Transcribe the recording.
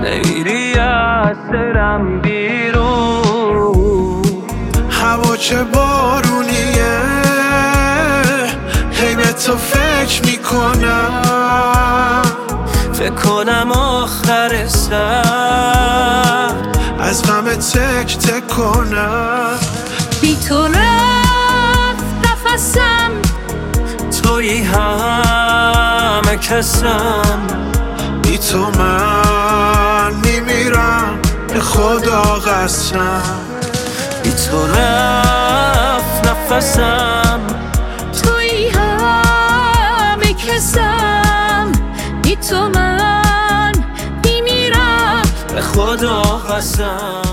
نمیری از دلم بیرون. هوا چه بارونیه، هی به تو فکر میکنم. فکر کنم آخر سر از غم تک تک کنم. بی تو رفت نفسم، تویی همه کسم. بی تو من میمیرم به خدا قسم. بی تو رفت نفسم، تویی همه کسم. بی تو من میمیرم به خدا قسم.